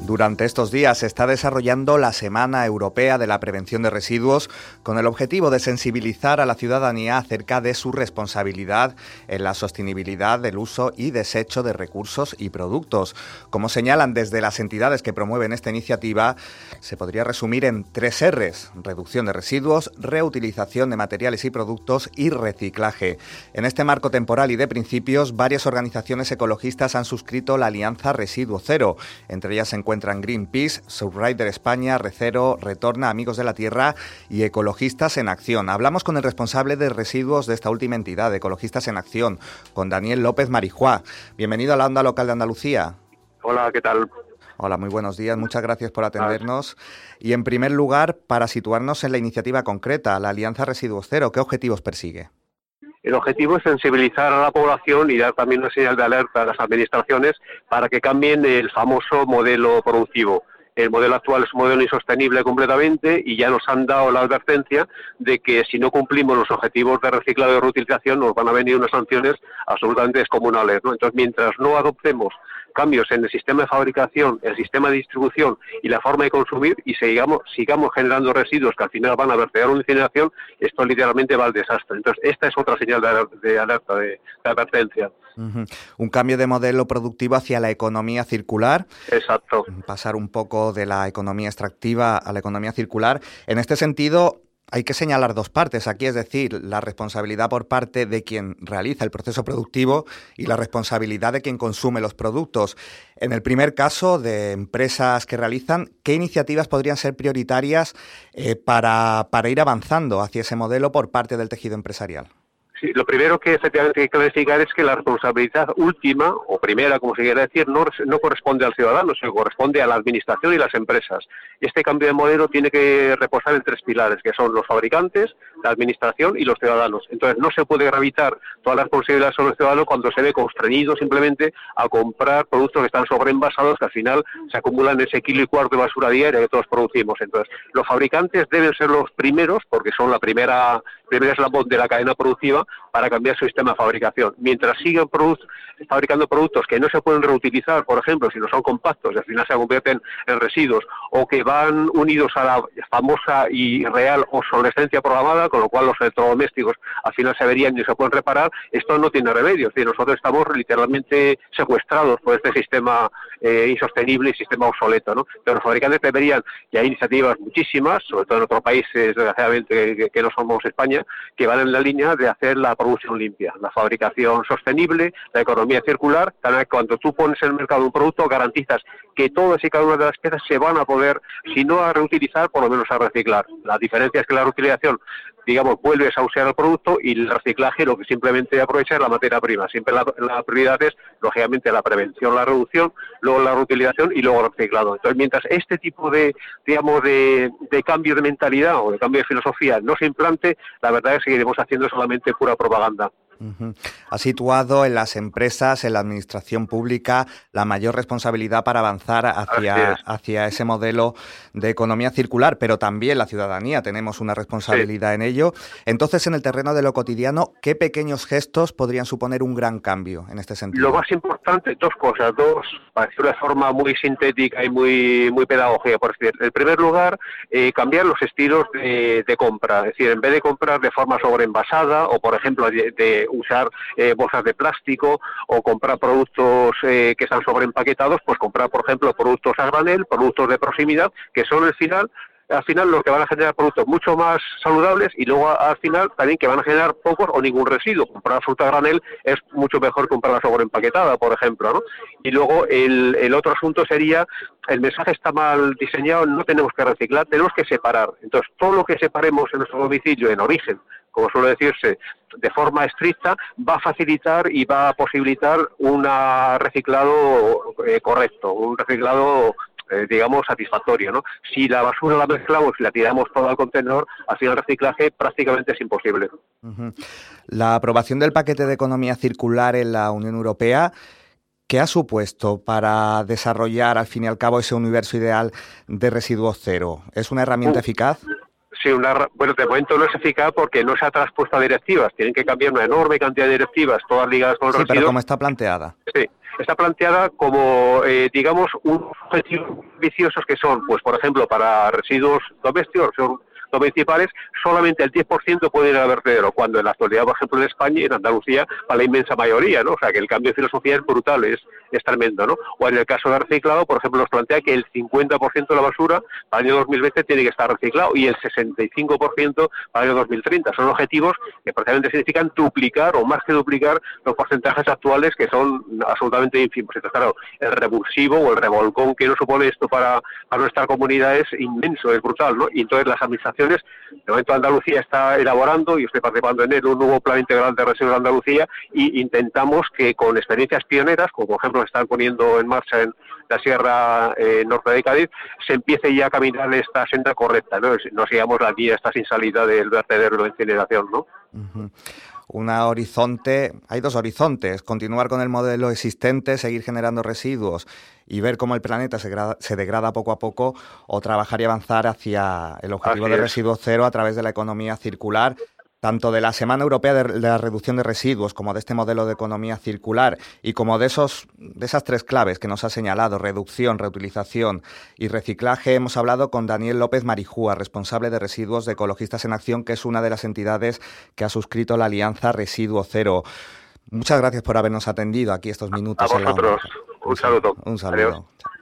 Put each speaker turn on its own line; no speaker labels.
Durante estos días se está desarrollando la Semana Europea de la Prevención de Residuos con el objetivo de sensibilizar a la ciudadanía acerca de su responsabilidad en la sostenibilidad del uso y desecho de recursos y productos. Como señalan desde las entidades que promueven esta iniciativa, se podría resumir en 3 R's: reducción de residuos, reutilización de materiales y productos y reciclaje. En este marco temporal y de principios, varias organizaciones ecologistas han suscrito la Alianza Residuo Cero. Entre ellas se encuentran Greenpeace, Surrider España, Recero, Retorna, Amigos de la Tierra y Ecologistas en Acción. Hablamos con el responsable de residuos de esta última entidad, de Ecologistas en Acción, con Daniel López Marijuá. Bienvenido a la Onda Local de Andalucía.
Hola, ¿qué tal?
Hola, muy buenos días. Muchas gracias por atendernos. Y en primer lugar, para situarnos en la iniciativa concreta, la Alianza Residuo Cero, ¿qué objetivos persigue?
El objetivo es sensibilizar a la población y dar también una señal de alerta a las administraciones para que cambien el famoso modelo productivo. El modelo actual es un modelo insostenible completamente y ya nos han dado la advertencia de que si no cumplimos los objetivos de reciclado y reutilización nos van a venir unas sanciones absolutamente descomunales, ¿no? Entonces, mientras no adoptemos cambios en el sistema de fabricación, el sistema de distribución y la forma de consumir y sigamos generando residuos que al final van a verter a una incineración, esto literalmente va al desastre. Entonces, esta es otra señal de alerta, de advertencia.
Un cambio de modelo productivo hacia la economía circular.
Exacto.
Pasar un poco de la economía extractiva a la economía circular. En este sentido, hay que señalar dos partes aquí, es decir, la responsabilidad por parte de quien realiza el proceso productivo y la responsabilidad de quien consume los productos. En el primer caso, de empresas que realizan, ¿qué iniciativas podrían ser prioritarias para ir avanzando hacia ese modelo por parte del tejido empresarial?
Sí, lo primero que efectivamente hay que clarificar es que la responsabilidad última, o primera, como se quiera decir, no corresponde al ciudadano, sino corresponde a la administración y las empresas. Este cambio de modelo tiene que reposar en 3 pilares, que son los fabricantes, la administración y los ciudadanos. Entonces, no se puede gravitar toda la responsabilidad sobre el ciudadano cuando se ve constreñido simplemente a comprar productos que están sobreenvasados, que al final se acumulan ese 1,25 kilos de basura diaria que todos producimos. Entonces, los fabricantes deben ser los primeros, porque son la primera eslabón de la cadena productiva, para cambiar su sistema de fabricación. Mientras sigan fabricando productos que no se pueden reutilizar, por ejemplo, si no son compactos y al final se convierten en residuos, o que van unidos a la famosa y real obsolescencia programada, con lo cual los electrodomésticos al final se verían y no se pueden reparar, esto no tiene remedio. Es decir, nosotros estamos literalmente secuestrados por este sistema insostenible y sistema obsoleto, ¿no? Pero los fabricantes deberían, y hay iniciativas muchísimas, sobre todo en otros países, desgraciadamente, que no somos España, que van en la línea de hacer la producción limpia, la fabricación sostenible, la economía circular. También cuando tú pones en el mercado un producto, garantizas que todas y cada una de las piezas se van a poder, si no a reutilizar, por lo menos a reciclar. La diferencia es que la reutilización, digamos, vuelves a usar el producto, y el reciclaje lo que simplemente aprovecha es la materia prima. Siempre la prioridad es, lógicamente, la prevención, la reducción, luego la reutilización y luego el reciclado. Entonces, mientras este tipo de cambio de mentalidad o de cambio de filosofía no se implante, la verdad es que seguiremos haciendo solamente pura propaganda.
Ha situado en las empresas, en la administración pública, la mayor responsabilidad para avanzar hacia ese modelo de economía circular, pero también la ciudadanía tenemos una responsabilidad en ello. Entonces, en el terreno de lo cotidiano, ¿qué pequeños gestos podrían suponer un gran cambio en este sentido?
Lo más importante, dos cosas, para decirlo de forma muy sintética y muy pedagógica, por decir. En primer lugar, cambiar los estilos de compra, es decir, en vez de comprar de forma sobreenvasada o, por ejemplo, de usar bolsas de plástico o comprar productos que están sobreempaquetados, pues comprar, por ejemplo, productos a granel, productos de proximidad, que son al final los que van a generar productos mucho más saludables, y luego al final también que van a generar pocos o ningún residuo. Comprar fruta a granel es mucho mejor que comprarla sobreempaquetada, por ejemplo, ¿no? Y luego el otro asunto sería, el mensaje está mal diseñado, no tenemos que reciclar, tenemos que separar. Entonces, todo lo que separemos en nuestro domicilio en origen, como suele decirse, de forma estricta, va a facilitar y va a posibilitar un reciclado correcto, un reciclado digamos, satisfactorio, ¿no? Si la basura la mezclamos y la tiramos toda al contenedor, al final el reciclaje prácticamente es imposible.
La aprobación del paquete de economía circular en la Unión Europea, ¿qué ha supuesto para desarrollar, al fin y al cabo, ese universo ideal de residuos cero? ¿Es una herramienta eficaz?
Sí, bueno, de momento no es eficaz porque no se ha traspuesto a directivas. Tienen que cambiar una enorme cantidad de directivas, todas ligadas con los residuos.
Sí, pero ¿cómo está planteada?
Sí. está planteada como, digamos, unos objetivos ambiciosos que son, pues por ejemplo, para residuos domésticos, municipales, solamente el 10% puede ir al vertedero, cuando en la actualidad, por ejemplo, en España y en Andalucía, para la inmensa mayoría, ¿no? O sea, que el cambio de filosofía es brutal, es tremendo, ¿no? O en el caso de reciclado, por ejemplo, nos plantea que el 50% de la basura para el año 2020 tiene que estar reciclado y el 65% para el año 2030. Son objetivos que prácticamente significan duplicar o más que duplicar los porcentajes actuales, que son absolutamente ínfimos. Entonces, claro, el revulsivo o el revolcón que nos supone esto para nuestra comunidad es inmenso, es brutal, ¿no? Y entonces las administraciones, de momento Andalucía está elaborando, y estoy participando en él, un nuevo plan integral de residuos de Andalucía, y intentamos que con experiencias pioneras, como por ejemplo están poniendo en marcha en la Sierra Norte de Cádiz, se empiece ya a caminar esta senda correcta, ¿no? No sigamos la vía esta sin salida del vertedero de incineración, ¿no?
Uh-huh. Hay dos horizontes: continuar con el modelo existente, seguir generando residuos y ver cómo el planeta se degrada poco a poco, o trabajar y avanzar hacia el objetivo de residuo cero a través de la economía circular, tanto de la Semana Europea de la Reducción de Residuos como de este modelo de economía circular, y como de esas tres claves que nos ha señalado: reducción, reutilización y reciclaje. Hemos hablado con Daniel López Marijúa, responsable de residuos de Ecologistas en Acción, que es una de las entidades que ha suscrito la Alianza Residuo Cero. Muchas gracias por habernos atendido aquí estos minutos.
A vosotros, un saludo.
Un saludo.
Adiós.